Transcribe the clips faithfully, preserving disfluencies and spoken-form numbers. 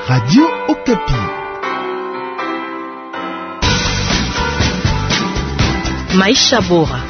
Radio Okapi. Maisha bora.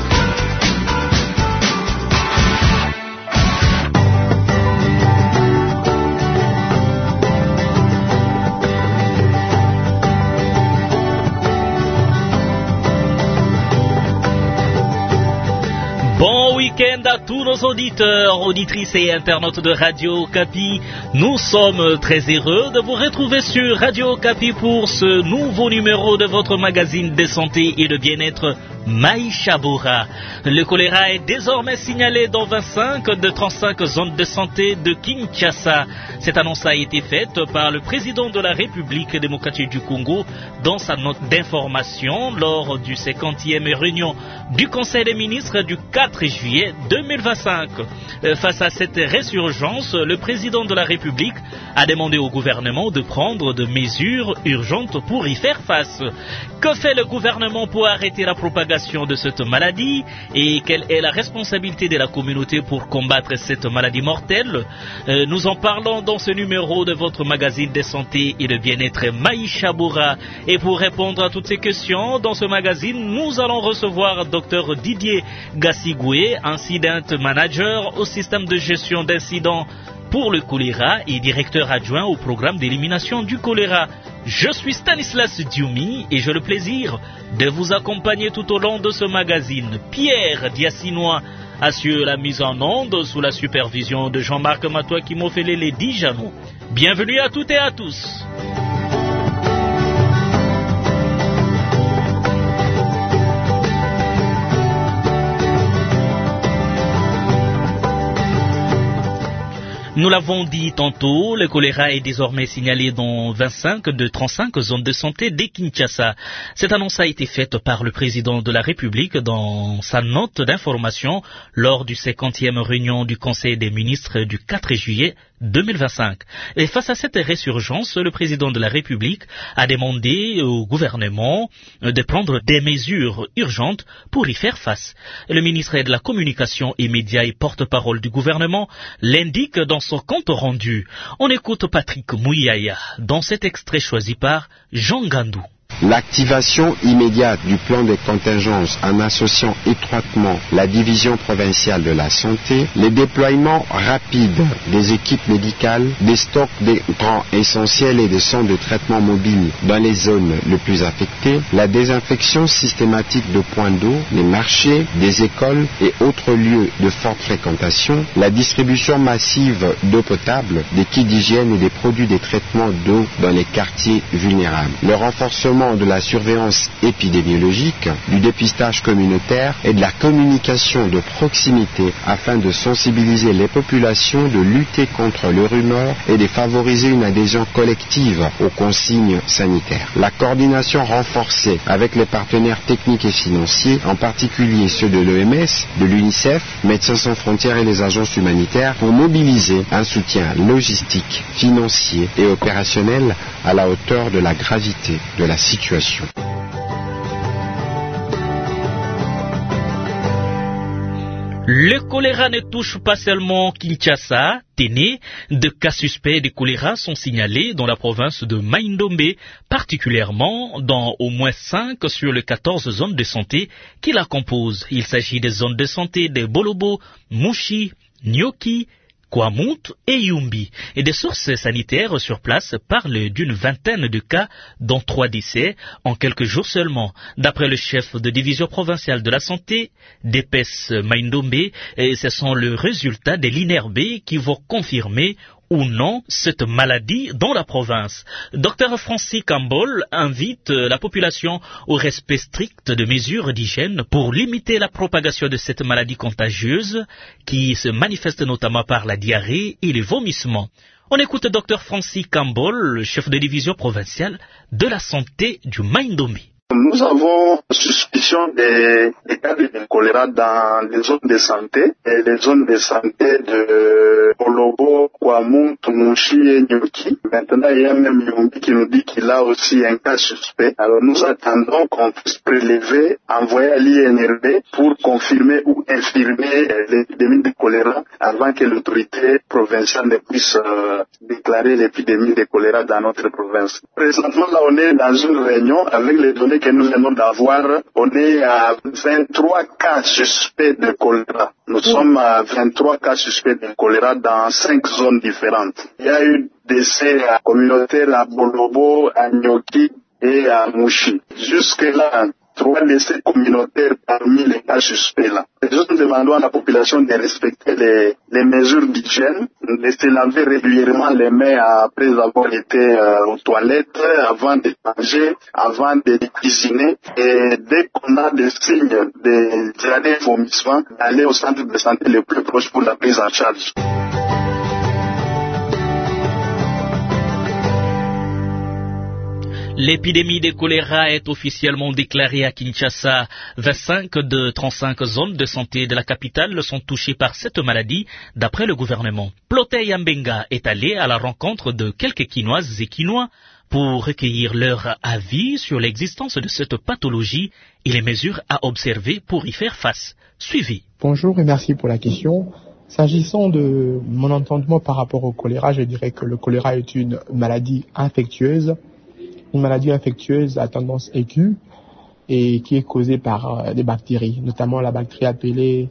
Bon week-end à tous nos auditeurs, auditrices et internautes de Radio Okapi. Nous sommes très heureux de vous retrouver sur Radio Okapi pour ce nouveau numéro de votre magazine de santé et de bien-être Maisha Bora. Le choléra est désormais signalé dans vingt-cinq de trente-cinq zones de santé de Kinshasa. Cette annonce a été faite par le président de la République démocratique du Congo dans sa note d'information lors du cinquantième réunion du Conseil des ministres du quatre juillet deux mille vingt-cinq. Face à cette résurgence, le président de la République a demandé au gouvernement de prendre des mesures urgentes pour y faire face. Que fait le gouvernement pour arrêter la propagation de cette maladie et quelle est la responsabilité de la communauté pour combattre cette maladie mortelle? euh, Nous en parlons dans ce numéro de votre magazine de santé et de bien-être Maisha Bora. Et pour répondre à toutes ces questions, dans ce magazine, nous allons recevoir Dr Didier Gassigoué, incident manager au système de gestion d'incidents pour le choléra et directeur adjoint au programme d'élimination du choléra. Je suis Stanislas Dioumi et j'ai le plaisir de vous accompagner tout au long de ce magazine. Pierre Diassinois assure la mise en onde sous la supervision de Jean-Marc Matois qui m'a fait les dix janons. Bienvenue à toutes et à tous. Nous l'avons dit tantôt, le choléra est désormais signalé dans vingt-cinq de trente-cinq zones de santé de Kinshasa. Cette annonce a été faite par le président de la République dans sa note d'information lors du cinquantième réunion du Conseil des ministres du quatre juillet deux mille vingt-cinq. Et face à cette résurgence, le président de la République a demandé au gouvernement de prendre des mesures urgentes pour y faire face. Le ministre de la Communication et Médias et porte-parole du gouvernement l'indique dans son compte rendu. On écoute Patrick Mouyaya dans cet extrait choisi par Jean Gandou. L'activation immédiate du plan de contingence en associant étroitement la division provinciale de la santé, le déploiement rapide des équipes médicales, des stocks de grands essentiels et des centres de traitement mobiles dans les zones les plus affectées, la désinfection systématique de points d'eau, les marchés, des écoles et autres lieux de forte fréquentation, la distribution massive d'eau potable, des kits d'hygiène et des produits de traitement d'eau dans les quartiers vulnérables, le renforcement de la surveillance épidémiologique, du dépistage communautaire et de la communication de proximité afin de sensibiliser les populations, de lutter contre le rumeur et de favoriser une adhésion collective aux consignes sanitaires. La coordination renforcée avec les partenaires techniques et financiers, en particulier ceux de l'O M S, de l'UNICEF, Médecins sans frontières et les agences humanitaires pour mobiliser un soutien logistique, financier et opérationnel à la hauteur de la gravité de la situation. Le choléra ne touche pas seulement Kinshasa. Téné, de cas suspects de choléra sont signalés dans la province de Mai-Ndombe, particulièrement dans au moins cinq sur les quatorze zones de santé qui la composent. Il s'agit des zones de santé de Bolobo, Mouchi, Nyoki, Kwamount et Yumbi. Et des sources sanitaires sur place parlent d'une vingtaine de cas, dont trois décès en quelques jours seulement. D'après le chef de division provinciale de la santé, D P S Mai-Ndombe, et ce sont les résultats de l'I N R B qui vont confirmer ou non cette maladie dans la province. Docteur Francis Cambol invite la population au respect strict de mesures d'hygiène pour limiter la propagation de cette maladie contagieuse qui se manifeste notamment par la diarrhée et les vomissements. On écoute Docteur Francis Cambol, chef de division provinciale de la santé du Mai-Ndombe. Nous avons suspicion des, des cas de choléra dans les zones de santé, et les zones de santé de Bolobo, Kwamou, Toumouchi et Nyoki. Maintenant, il y a même Yombi qui nous dit qu'il a aussi un cas suspect. Alors nous attendons qu'on puisse prélever, envoyer à l'I N R B pour confirmer ou infirmer l'épidémie de choléra avant que l'autorité provinciale ne puisse euh, déclarer l'épidémie de choléra dans notre province. Présentement, là, on est dans une réunion avec les données que nous venons d'avoir. On est à vingt-trois cas suspects de choléra. Nous oui. sommes à vingt-trois cas suspects de choléra dans cinq zones différentes. Il y a eu des décès communautaires à Bolobo, à Nyoki et à Mouchi. Jusque-là, trois décès communautaires parmi les cas suspects là. Nous demandons à la population de respecter les, les mesures d'hygiène, de se laver régulièrement les mains après avoir été euh, aux toilettes, avant de manger, avant de cuisiner. Et dès qu'on a des signes de diarrhée et vomissement, aller au centre de santé le plus proche pour la prise en charge. L'épidémie de choléra est officiellement déclarée à Kinshasa. vingt-cinq de trente-cinq zones de santé de la capitale sont touchées par cette maladie, d'après le gouvernement. Ploté Yambenga est allé à la rencontre de quelques Quinoises et Quinois pour recueillir leur avis sur l'existence de cette pathologie et les mesures à observer pour y faire face. Suivi. Bonjour et merci pour la question. S'agissant de mon entendement par rapport au choléra, je dirais que le choléra est une maladie infectieuse. Une maladie infectieuse à tendance aiguë et qui est causée par euh, des bactéries, notamment la bactérie appelée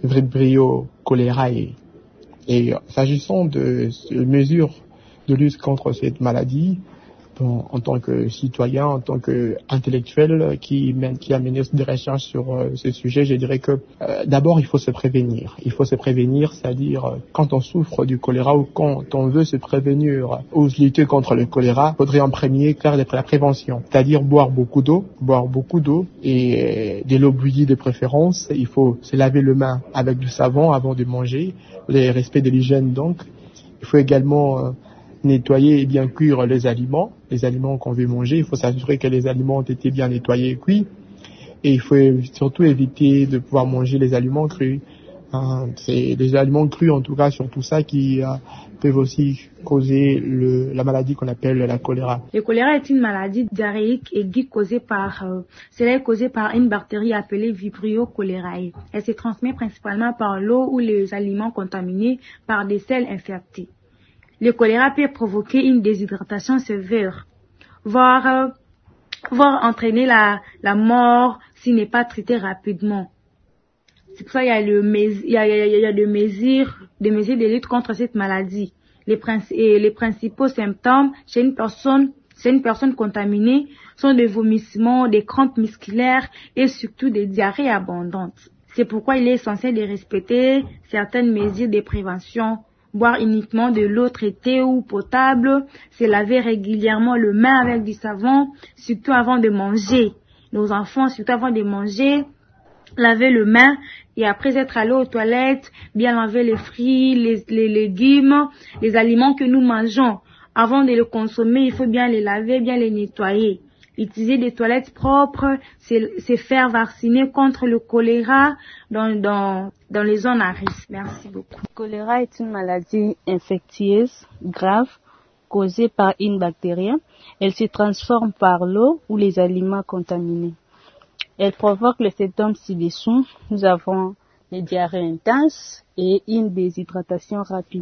Vibrio cholerae. Et euh, s'agissant de, de mesures de lutte contre cette maladie, bon, en tant que citoyen, en tant qu'intellectuel qui, qui a mené des recherches sur euh, ce sujet, je dirais que euh, d'abord il faut se prévenir. Il faut se prévenir, c'est-à-dire euh, quand on souffre du choléra ou quand on veut se prévenir ou lutter contre le choléra, il faudrait en premier faire de la prévention, c'est-à-dire boire beaucoup d'eau, boire beaucoup d'eau et euh, de l'eau bouillie de préférence. Il faut se laver les mains avec du savon avant de manger, le respect de l'hygiène donc. Il faut également euh, nettoyer et bien cuire les aliments, les aliments qu'on veut manger. Il faut s'assurer que les aliments ont été bien nettoyés et cuits. Et il faut surtout éviter de pouvoir manger les aliments crus. Hein, c'est les aliments crus, en tout cas, surtout ça, qui euh, peuvent aussi causer le, la maladie qu'on appelle la choléra. Le choléra est une maladie diarrhéique aiguë causée par, euh, cela est causé par une bactérie appelée Vibrio cholerae. Elle se transmet principalement par l'eau ou les aliments contaminés par des sels infectés. Le choléra peut provoquer une déshydratation sévère, voire, euh, voire entraîner la, la mort s'il n'est pas traité rapidement. C'est pour ça qu'il y a le, il y a, il y a, il y a des mesures, des mesures de lutte contre cette maladie. Les, princi- et les principaux symptômes chez une personne, chez une personne contaminée sont des vomissements, des crampes musculaires et surtout des diarrhées abondantes. C'est pourquoi il est essentiel de respecter certaines mesures de prévention. Boire uniquement de l'eau traitée ou potable, se laver régulièrement les mains avec du savon, surtout avant de manger. Nos enfants, surtout avant de manger, laver les mains et après être allé aux toilettes, bien laver les fruits, les, les légumes, les aliments que nous mangeons. Avant de les consommer, il faut bien les laver, bien les nettoyer. Utiliser des toilettes propres, c'est, c'est faire vacciner contre le choléra dans, dans, dans les zones à risque. Merci beaucoup. Le choléra est une maladie infectieuse grave causée par une bactérie. Elle se transforme par l'eau ou les aliments contaminés. Elle provoque les symptômes ci-dessous. Nous avons les diarrhées intenses et une déshydratation rapide.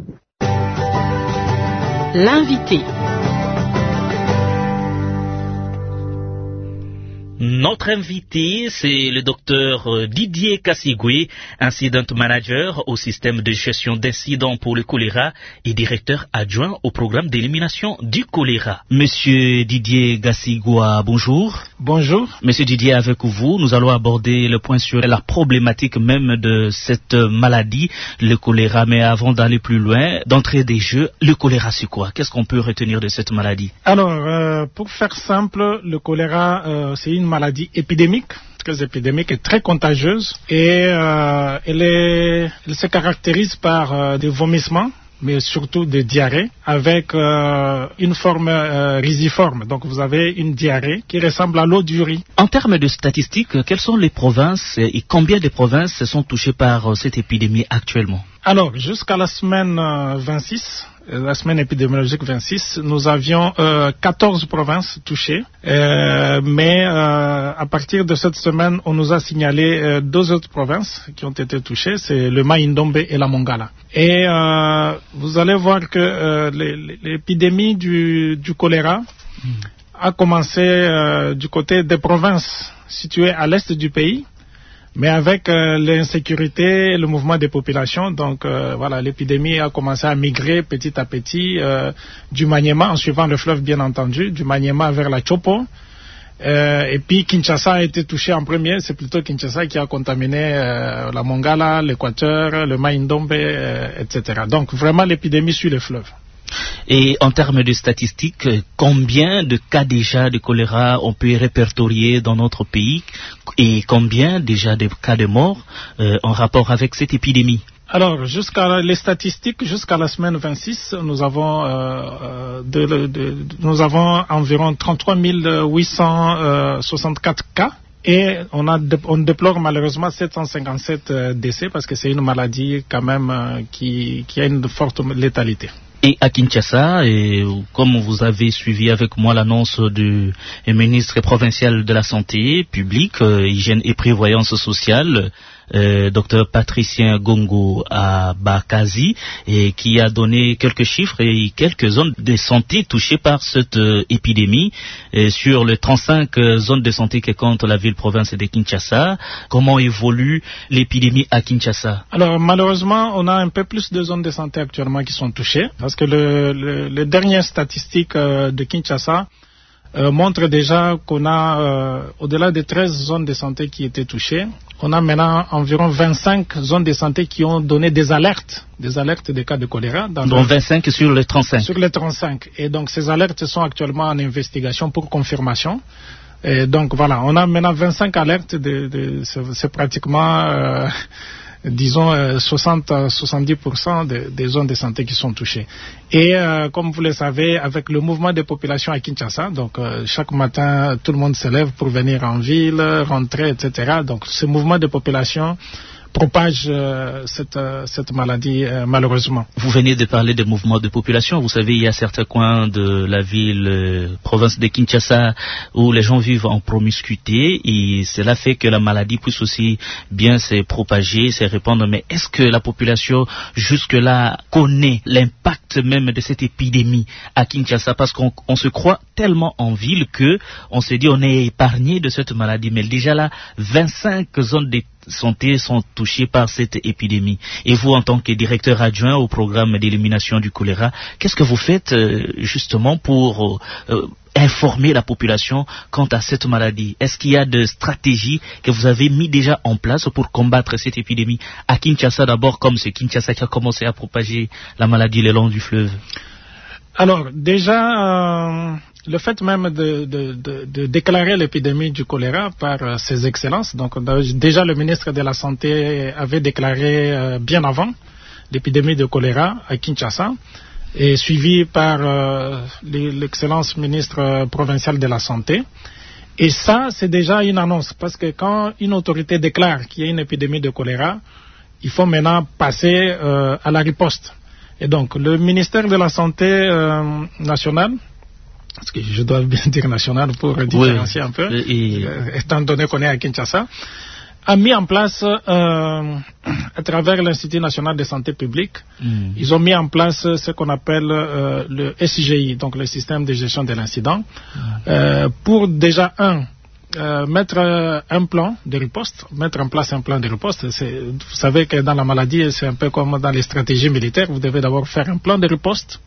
L'invité. Notre invité, c'est le docteur Didier Kassigwe, incident manager au système de gestion d'incidents pour le choléra et directeur adjoint au programme d'élimination du choléra. Monsieur Didier Kassigwe, bonjour. Bonjour. Monsieur Didier, avec vous, nous allons aborder le point sur la problématique même de cette maladie, le choléra. Mais avant d'aller plus loin, d'entrée des jeux, le choléra c'est quoi? Qu'est-ce qu'on peut retenir de cette maladie? Alors, euh, pour faire simple, le choléra, euh, c'est une maladie épidémique, très épidémique et très contagieuse. Et euh, elle, est, elle se caractérise par euh, des vomissements, mais surtout des diarrhées, avec euh, une forme euh, risiforme. Donc vous avez une diarrhée qui ressemble à l'eau du riz. En termes de statistiques, quelles sont les provinces et combien de provinces sont touchées par euh, cette épidémie actuellement? Alors, jusqu'à la semaine euh, vingt-six, la semaine épidémiologique vingt-six, nous avions euh, quatorze provinces touchées. Euh, mais euh, à partir de cette semaine, on nous a signalé euh, deux autres provinces qui ont été touchées, c'est le Mai-Ndombe et la Mongala. Et euh, vous allez voir que euh, l'épidémie du, du choléra mmh. a commencé euh, du côté des provinces situées à l'est du pays, mais avec euh, l'insécurité et le mouvement des populations. Donc euh, voilà, l'épidémie a commencé à migrer petit à petit euh, du Maniema, en suivant le fleuve bien entendu, du Maniema vers la Chopo. Euh, et puis Kinshasa a été touché en premier, c'est plutôt Kinshasa qui a contaminé euh, la Mongala, l'Équateur, le Mai-Ndombe, euh, et cetera. Donc vraiment l'épidémie suit le fleuve. Et en termes de statistiques, combien de cas déjà de choléra on peut répertorier dans notre pays et combien déjà de cas de mort euh, en rapport avec cette épidémie? Alors, jusqu'à les statistiques, jusqu'à la semaine vingt-six, nous avons, euh, de, de, de, nous avons environ trente-trois mille huit cent soixante-quatre cas. Et on, a, on déplore malheureusement sept cent cinquante-sept euh, décès parce que c'est une maladie quand même euh, qui, qui a une forte létalité. Et à Kinshasa, et comme vous avez suivi avec moi l'annonce du ministre provincial de la Santé publique, euh, Hygiène et Prévoyance sociale, euh, docteur Patricien Gongo à Bakazi, et qui a donné quelques chiffres et quelques zones de santé touchées par cette euh, épidémie. Et sur les trente-cinq euh, zones de santé que compte la ville-province de Kinshasa, comment évolue l'épidémie à Kinshasa? Alors malheureusement, on a un peu plus de zones de santé actuellement qui sont touchées, parce que le, le, les dernières statistiques euh, de Kinshasa euh, montrent déjà qu'on a, euh, au-delà de treize zones de santé qui étaient touchées, on a maintenant environ vingt-cinq zones de santé qui ont donné des alertes, des alertes de cas de choléra. Dans donc vingt-cinq sur les trente-cinq. Sur les trente-cinq. Et donc ces alertes sont actuellement en investigation pour confirmation. Et donc voilà, on a maintenant vingt-cinq alertes, de, de, c'est, c'est pratiquement... Euh, disons euh, soixante à soixante-dix pour cent de, des zones de santé qui sont touchées. Et euh, comme vous le savez, avec le mouvement des populations à Kinshasa, donc euh, chaque matin tout le monde se lève pour venir en ville, rentrer, et cetera. Donc ce mouvement de population propage euh, cette, euh, cette maladie euh, malheureusement. Vous venez de parler de mouvements de population. Vous savez, il y a certains coins de la ville, euh, province de Kinshasa, où les gens vivent en promiscuité et cela fait que la maladie puisse aussi bien se propager, se répandre. Mais est-ce que la population jusque-là connaît l'impact même de cette épidémie à Kinshasa? Parce qu'on on se croit tellement en ville que on se dit on est épargné de cette maladie. Mais déjà là, vingt-cinq zones de santé sont touchées par cette épidémie. Et vous, en tant que directeur adjoint au programme d'élimination du choléra, qu'est-ce que vous faites euh, justement pour euh, informer la population quant à cette maladie? Est-ce qu'il y a des stratégies que vous avez mis déjà en place pour combattre cette épidémie à Kinshasa d'abord, comme c'est Kinshasa qui a commencé à propager la maladie le long du fleuve? Alors, déjà, euh, le fait même de, de, de, de déclarer l'épidémie du choléra par euh, ses excellences, donc déjà le ministre de la Santé avait déclaré euh, bien avant l'épidémie de choléra à Kinshasa, et suivi par euh, l'excellence ministre provinciale de la Santé. Et ça, c'est déjà une annonce, parce que quand une autorité déclare qu'il y a une épidémie de choléra, il faut maintenant passer euh, à la riposte. Et donc, le ministère de la Santé euh, nationale, parce que je dois bien dire national pour différencier oui, un peu, et... euh, étant donné qu'on est à Kinshasa, a mis en place, euh, à travers l'Institut national de santé publique, mm. ils ont mis en place ce qu'on appelle euh, le S G I, donc le système de gestion de l'incident, mm. euh, pour déjà, un, Euh, mettre euh, un plan de riposte, mettre en place un plan de riposte. C'est, vous savez que dans la maladie, c'est un peu comme dans les stratégies militaires, vous devez d'abord faire un plan de riposte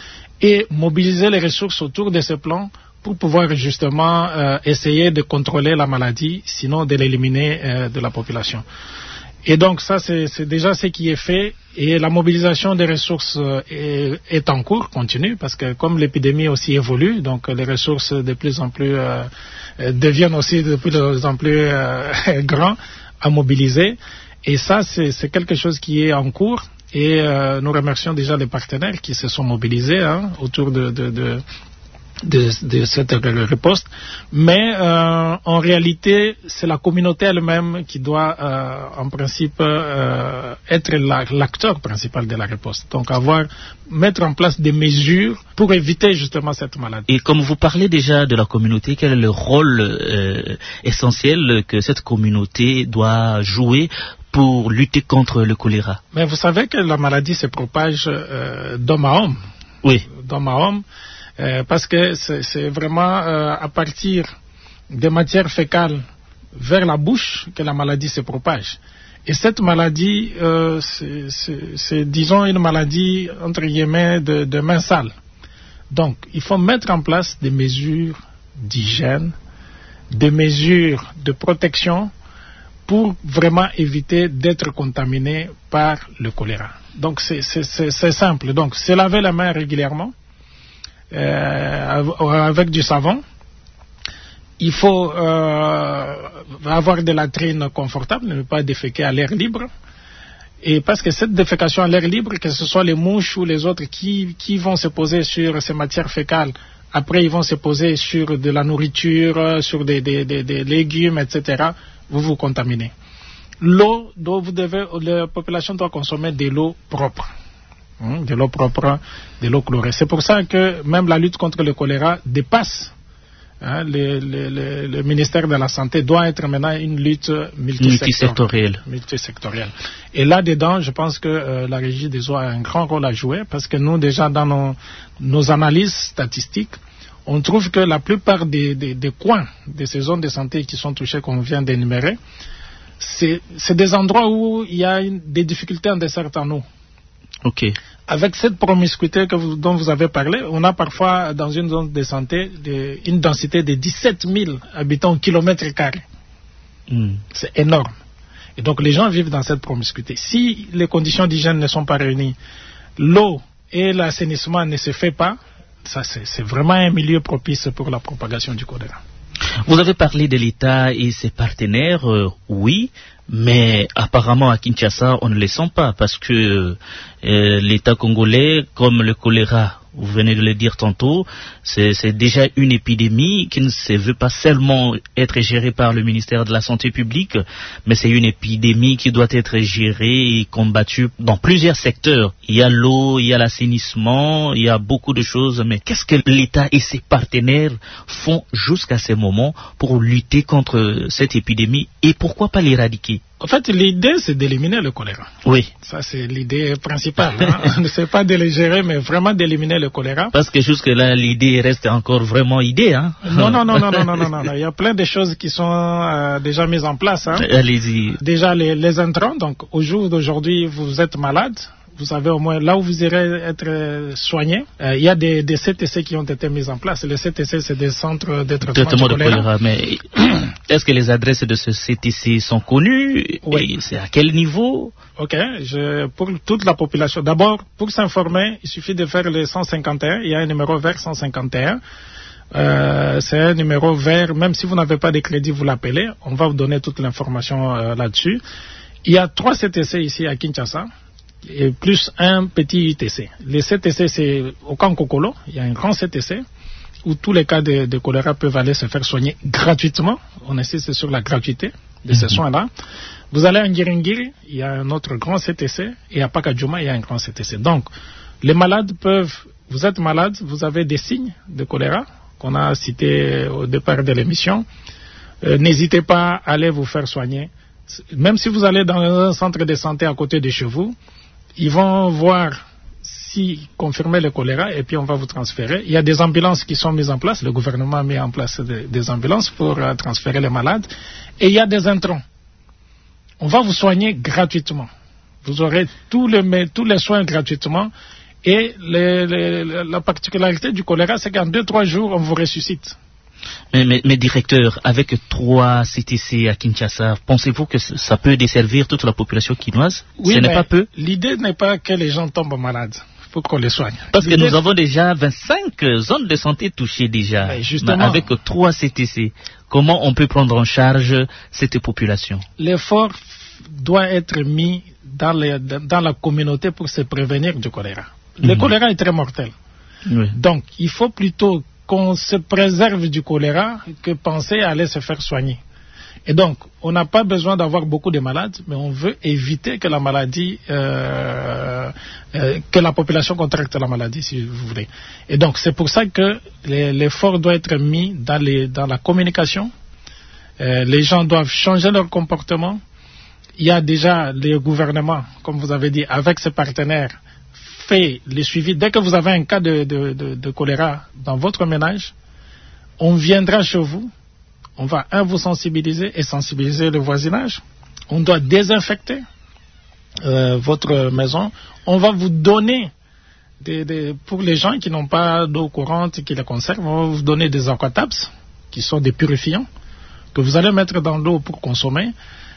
et mobiliser les ressources autour de ce plan pour pouvoir justement euh, essayer de contrôler la maladie, sinon de l'éliminer euh, de la population. Et donc ça, c'est, c'est déjà ce qui est fait, et la mobilisation des ressources euh, est, est en cours, continue, parce que comme l'épidémie aussi évolue, donc les ressources de plus en plus euh, deviennent aussi de plus en plus euh, grands à mobiliser. Et ça, c'est, c'est quelque chose qui est en cours, et euh, nous remercions déjà les partenaires qui se sont mobilisés hein, autour de, de, de de, de cette riposte, mais euh, en réalité, c'est la communauté elle-même qui doit, euh, en principe, euh, être la, l'acteur principal de la riposte. Donc, avoir, mettre en place des mesures pour éviter justement cette maladie. Et comme vous parlez déjà de la communauté, quel est le rôle euh, essentiel que cette communauté doit jouer pour lutter contre le choléra? Mais vous savez que la maladie se propage euh, d'homme à homme. Oui. D'homme à homme. Euh, parce que c'est, c'est vraiment euh, à partir des matières fécales vers la bouche que la maladie se propage. Et cette maladie, euh, c'est, c'est, c'est disons une maladie entre guillemets de, de main sale. Donc il faut mettre en place des mesures d'hygiène, des mesures de protection pour vraiment éviter d'être contaminé par le choléra. Donc c'est, c'est, c'est, c'est simple. Donc se laver la main régulièrement. Euh, avec du savon. Il faut euh, avoir des latrines confortables, ne pas déféquer à l'air libre. Et parce que cette défécation à l'air libre, que ce soit les mouches ou les autres qui, qui vont se poser sur ces matières fécales, après ils vont se poser sur de la nourriture, sur des, des, des, des légumes, et cetera, vous vous contaminez. L'eau, dont vous devez, la population doit consommer de l'eau propre. De l'eau propre, de l'eau chlorée. C'est pour ça que même la lutte contre le choléra dépasse. Hein, le, le, le, le ministère de la Santé doit être maintenant une lutte multisectorielle. multisectorielle. Et là-dedans, je pense que euh, la Régie des eaux a un grand rôle à jouer parce que nous, déjà, dans nos, nos analyses statistiques, on trouve que la plupart des, des, des coins de ces zones de santé qui sont touchées, qu'on vient d'énumérer, c'est, c'est des endroits où il y a une, des difficultés en dessert en eau. Okay. Avec cette promiscuité que vous, dont vous avez parlé, on a parfois dans une zone de santé de, une densité de dix-sept mille habitants au kilomètre carré. Mm. C'est énorme. Et donc les gens vivent dans cette promiscuité. Si les conditions d'hygiène ne sont pas réunies, l'eau et l'assainissement ne se font pas, ça c'est, c'est vraiment un milieu propice pour la propagation du choléra. Vous avez parlé de l'État et ses partenaires, euh, oui, mais apparemment à Kinshasa, on ne les sent pas parce que euh, l'État congolais, comme le choléra, vous venez de le dire tantôt, c'est, c'est déjà une épidémie qui ne se veut pas seulement être gérée par le ministère de la Santé publique, mais c'est une épidémie qui doit être gérée et combattue dans plusieurs secteurs. Il y a l'eau, il y a l'assainissement, il y a beaucoup de choses, mais qu'est-ce que l'État et ses partenaires font jusqu'à ce moment pour lutter contre cette épidémie et pourquoi pas l'éradiquer? En fait, l'idée, c'est d'éliminer le choléra. Oui. Ça, c'est l'idée principale. Hein. C'est pas de le gérer, mais vraiment d'éliminer le choléra. Parce que jusque-là, l'idée reste encore vraiment idée. Hein. Non, non, non, non, non, non, non, non. Il y a plein de choses qui sont euh, déjà mises en place. Hein. Allez-y. Déjà, les, les intrants. Donc, au jour d'aujourd'hui, vous êtes malade. Vous savez au moins là où vous irez être soigné. Euh, il y a des, des C T C qui ont été mis en place. Les C T C, c'est des centres de traitement, traitement de choléra. choléra. Mais est-ce que les adresses de ce C T C sont connues? Oui. Et c'est à quel niveau? Ok, je, pour toute la population. D'abord, pour s'informer, il suffit de faire le cent cinquante et un. Il y a un numéro vert cent cinquante et un. Euh, c'est un numéro vert. Même si vous n'avez pas de crédit, vous l'appelez. On va vous donner toute l'information euh, là-dessus. Il y a trois C T C ici à Kinshasa. Et plus un petit T C. Les C T C, c'est au Kankokolo, il y a un grand C T C où tous les cas de, de choléra peuvent aller se faire soigner gratuitement. On insiste sur la gratuité de ces mm-hmm. soins-là. Vous allez à Ngiringiri, il y a un autre grand C T C, et à Pakadjouma, il y a un grand C T C. Donc, les malades peuvent, vous êtes malade, vous avez des signes de choléra qu'on a cités au départ de l'émission. Euh, n'hésitez pas à aller vous faire soigner. Même si vous allez dans un centre de santé à côté de chez vous, ils vont voir si confirmer le choléra et puis on va vous transférer. Il y a des ambulances qui sont mises en place. Le gouvernement a mis en place des, des ambulances pour euh, transférer les malades. Et il y a des intrants. On va vous soigner gratuitement. Vous aurez tous les, tous les soins gratuitement. Et les, les, la particularité du choléra, c'est qu'en deux, trois jours, on vous ressuscite. Mais, mais, mais directeur, avec trois C T C à Kinshasa, pensez-vous que ça peut desservir toute la population quinoise? Oui, ce n'est pas peu? L'idée n'est pas que les gens tombent malades. Il faut qu'on les soigne. Parce l'idée... que nous avons déjà vingt-cinq zones de santé touchées déjà. Justement, avec trois C T C. Comment on peut prendre en charge cette population? L'effort doit être mis dans, les, dans la communauté pour se prévenir du choléra. Le mmh. choléra est très mortel. Oui. Donc, il faut plutôt qu'on se préserve du choléra que penser à aller se faire soigner. Et donc, on n'a pas besoin d'avoir beaucoup de malades, mais on veut éviter que la maladie, euh, euh, que la population contracte la maladie, si vous voulez. Et donc, c'est pour ça que l'effort doit être mis dans, les, dans la communication. Euh, les gens doivent changer leur comportement. Il y a déjà les gouvernements, comme vous avez dit, avec ses partenaires, fait les suivis. Dès que vous avez un cas de, de, de, de choléra dans votre ménage, on viendra chez vous. On va, un, vous sensibiliser et sensibiliser le voisinage. On doit désinfecter euh, votre maison. On va vous donner, des, des, pour les gens qui n'ont pas d'eau courante et qui la conservent, on va vous donner des aquatabs, qui sont des purifiants, que vous allez mettre dans l'eau pour consommer.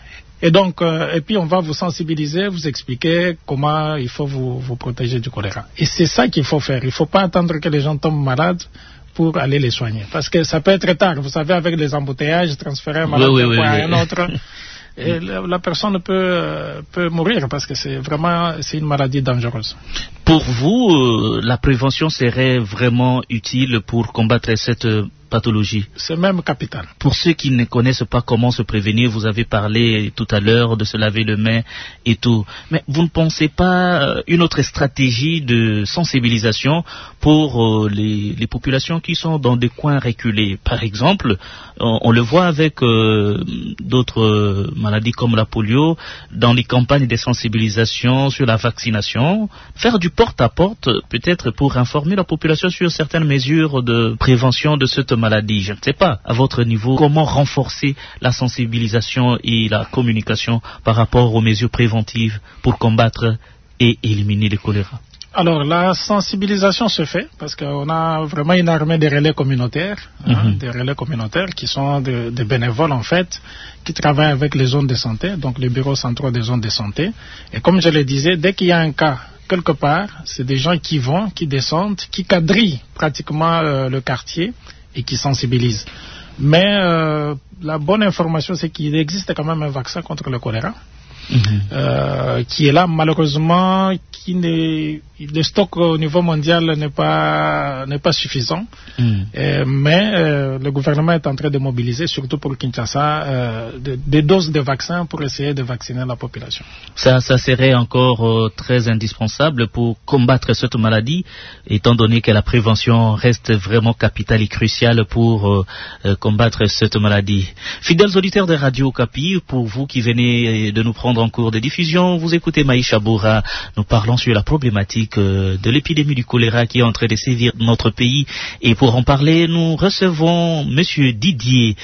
Et donc, euh, et puis on va vous sensibiliser, vous expliquer comment il faut vous, vous protéger du choléra. Et c'est ça qu'il faut faire. Il ne faut pas attendre que les gens tombent malades pour aller les soigner. Parce que ça peut être tard. Vous savez, avec les embouteillages, transférer un malade oui, oui, oui, à oui. un autre, et la, la personne peut, peut mourir parce que c'est vraiment c'est une maladie dangereuse. Pour vous, euh, la prévention serait vraiment utile pour combattre cette euh, pathologie? C'est même capital. Pour ceux qui ne connaissent pas comment se prévenir, vous avez parlé tout à l'heure de se laver les mains et tout. Mais vous ne pensez pas une autre stratégie de sensibilisation pour euh, les, les populations qui sont dans des coins reculés? Par exemple, on, on le voit avec euh, d'autres euh, maladies comme la polio, dans les campagnes de sensibilisation sur la vaccination, faire du porte-à-porte peut-être pour informer la population sur certaines mesures de prévention de cette maladie. Je ne sais pas, à votre niveau, comment renforcer la sensibilisation et la communication par rapport aux mesures préventives pour combattre et éliminer le choléra? Alors, la sensibilisation se fait parce qu'on a vraiment une armée de relais communautaires, mm-hmm. hein, des relais communautaires qui sont des de bénévoles en fait, qui travaillent avec les zones de santé, donc les bureaux centraux des zones de santé. Et comme je le disais, dès qu'il y a un cas quelque part, c'est des gens qui vont, qui descendent, qui quadrillent pratiquement euh, le quartier et qui sensibilisent. Mais euh, la bonne information, c'est qu'il existe quand même un vaccin contre le choléra. Mmh. Euh, qui est là malheureusement, qui n'est, le stock au niveau mondial n'est pas n'est pas suffisant. Mmh. Euh, mais euh, le gouvernement est en train de mobiliser, surtout pour Kinshasa, euh, des de doses de vaccins pour essayer de vacciner la population. Ça, ça serait encore euh, très indispensable pour combattre cette maladie, étant donné que la prévention reste vraiment capitale et cruciale pour euh, euh, combattre cette maladie. Fidèles auditeurs de Radio Okapi, pour vous qui venez de nous prendre en cours de diffusion, vous écoutez Maïcha Boura. Nous parlons sur la problématique euh, de l'épidémie du choléra qui est en train de sévir notre pays. Et pour en parler, nous recevons Monsieur Didier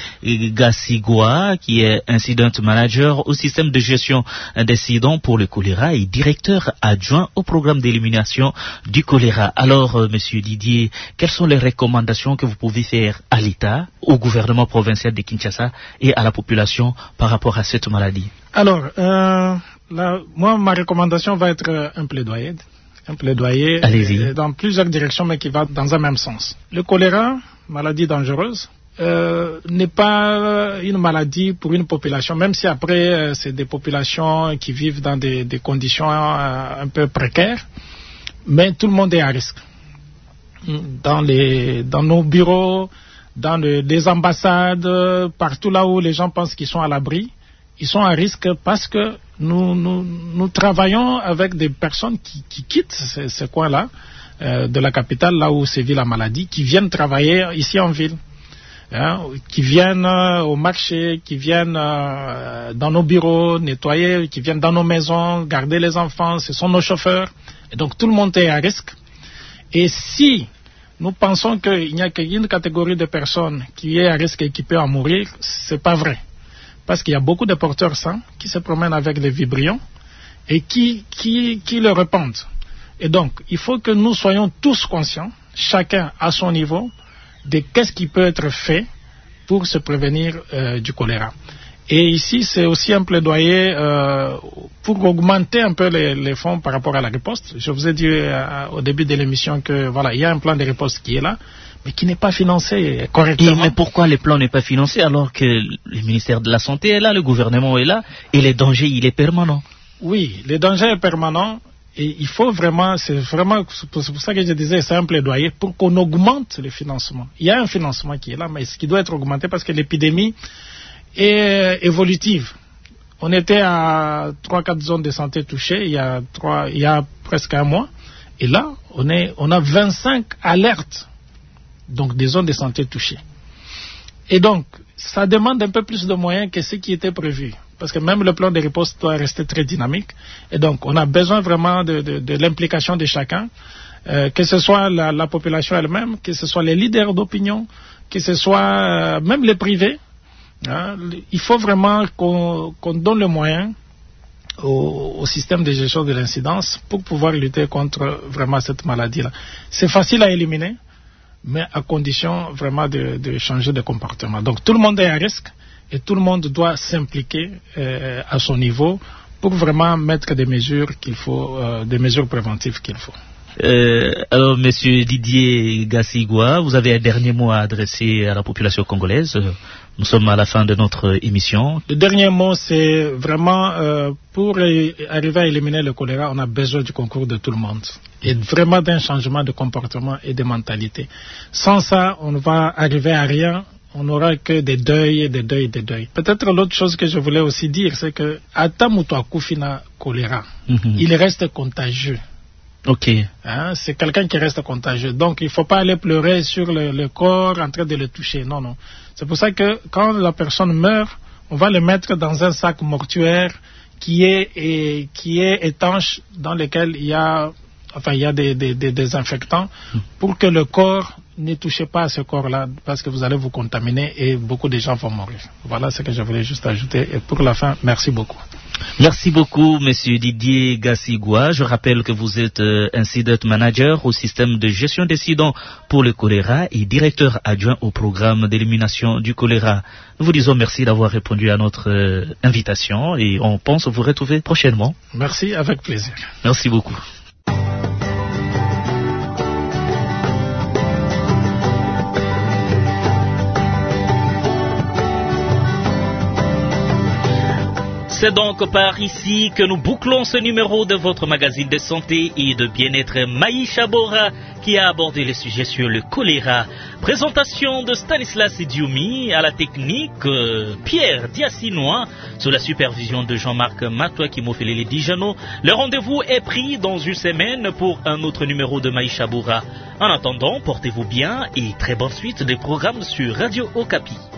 Gassigua, qui est incident manager au système de gestion d'incidents pour le choléra et directeur adjoint au programme d'élimination du choléra. Alors, euh, Monsieur Didier, quelles sont les recommandations que vous pouvez faire à l'État, au gouvernement provincial de Kinshasa et à la population par rapport à cette maladie? Alors, euh, là, moi, ma recommandation va être un plaidoyer, un plaidoyer Allez-y. dans plusieurs directions, mais qui va dans un même sens. Le choléra, maladie dangereuse, euh, n'est pas une maladie pour une population, même si après, euh, c'est des populations qui vivent dans des, des conditions euh, un peu précaires, mais tout le monde est à risque. Dans, les, dans nos bureaux, dans le, les ambassades, partout là où les gens pensent qu'ils sont à l'abri, ils sont à risque parce que nous, nous, nous travaillons avec des personnes qui, qui quittent ce, ce coin-là, euh, de la capitale, là où sévit la maladie, qui viennent travailler ici en ville, hein, qui viennent euh, au marché, qui viennent euh, dans nos bureaux, nettoyer, qui viennent dans nos maisons, garder les enfants, ce sont nos chauffeurs. Et donc tout le monde est à risque. Et si nous pensons qu'il n'y a qu'une catégorie de personnes qui est à risque et qui peut en mourir, c'est pas vrai. Parce qu'il y a beaucoup de porteurs sains qui se promènent avec les vibrions et qui, qui, qui le répandent. Et donc, il faut que nous soyons tous conscients, chacun à son niveau, de qu'est-ce qui peut être fait pour se prévenir euh, du choléra. Et ici, c'est aussi un plaidoyer euh, pour augmenter un peu les, les fonds par rapport à la riposte. Je vous ai dit euh, au début de l'émission que voilà, il y a un plan de riposte qui est là, mais qui n'est pas financé correctement. Et mais pourquoi le plan n'est pas financé alors que le ministère de la Santé est là, le gouvernement est là, et le danger, il est permanent? Oui, le danger est permanent, Et il faut vraiment, c'est vraiment, c'est pour ça que je disais, c'est un plaidoyer pour qu'on augmente le financement. Il y a un financement qui est là, mais ce qui doit être augmenté parce que l'épidémie est évolutive. On était à trois, quatre zones de santé touchées il y a trois, il y a presque un mois. Et là, on est, on a vingt-cinq alertes. Donc, des zones de santé touchées. Et donc, ça demande un peu plus de moyens que ce qui était prévu. Parce que même le plan de riposte doit rester très dynamique. Et donc, on a besoin vraiment de, de, de l'implication de chacun, euh, que ce soit la, la population elle-même, que ce soit les leaders d'opinion, que ce soit euh, même les privés. Hein. Il faut vraiment qu'on, qu'on donne le moyen au, au système de gestion de l'incidence pour pouvoir lutter contre vraiment cette maladie-là. C'est facile à éliminer, mais à condition vraiment de, de changer de comportement. Donc, tout le monde est à risque. Et tout le monde doit s'impliquer euh, à son niveau pour vraiment mettre des mesures qu'il faut, euh, des mesures préventives qu'il faut. Euh, alors, Monsieur Didier Gassigua, vous avez un dernier mot à adresser à la population congolaise. Nous sommes à la fin de notre émission. Le dernier mot, c'est vraiment euh, pour arriver à éliminer le choléra, on a besoin du concours de tout le monde et vraiment d'un changement de comportement et de mentalité. Sans ça, on ne va arriver à rien. On n'aura que des deuils, des deuils, des deuils. Peut-être l'autre chose que je voulais aussi dire, c'est que Atamuto Akufina choléra, mm-hmm. il reste contagieux. Ok. Hein, c'est quelqu'un qui reste contagieux. Donc, il ne faut pas aller pleurer sur le, le corps en train de le toucher. Non, non. C'est pour ça que quand la personne meurt, on va le mettre dans un sac mortuaire qui est, et, qui est étanche, dans lequel il y a, enfin, il y a des, des, des désinfectants pour que le corps ne touchez pas à ce corps-là parce que vous allez vous contaminer et beaucoup de gens vont mourir. Voilà ce que je voulais juste ajouter. Et pour la fin, merci beaucoup. Merci beaucoup, Monsieur Didier Gassigua. Je rappelle que vous êtes euh, incident manager au système de gestion d'incidents pour le choléra et directeur adjoint au programme d'élimination du choléra. Nous vous disons merci d'avoir répondu à notre euh, invitation et on pense vous retrouver prochainement. Merci, avec plaisir. Merci beaucoup. C'est donc par ici que nous bouclons ce numéro de votre magazine de santé et de bien-être Maïcha Bora qui a abordé le sujet sur le choléra. Présentation de Stanislas Dioumi à la technique, euh, Pierre Diassinois sous la supervision de Jean-Marc Matoua Kimofelele Dijano. Le rendez-vous est pris dans une semaine pour un autre numéro de Maïcha Bora. En attendant, portez-vous bien et très bonne suite des programmes sur Radio Okapi.